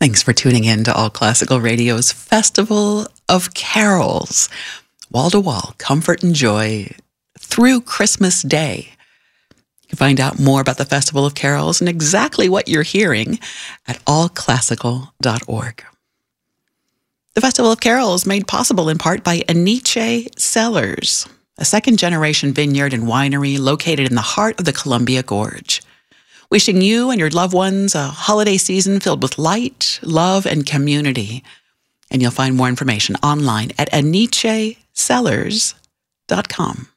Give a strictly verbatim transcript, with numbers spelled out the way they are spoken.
Thanks for tuning in to All Classical Radio's Festival of Carols. Wall-to-wall comfort and joy through Christmas Day. You can find out more about the Festival of Carols and exactly what you're hearing at all classical dot org. The Festival of Carols made possible in part by Aniche Cellars, a second-generation vineyard and winery located in the heart of the Columbia Gorge. Wishing you and your loved ones a holiday season filled with light, love, and community. And you'll find more information online at aniche cellars dot com.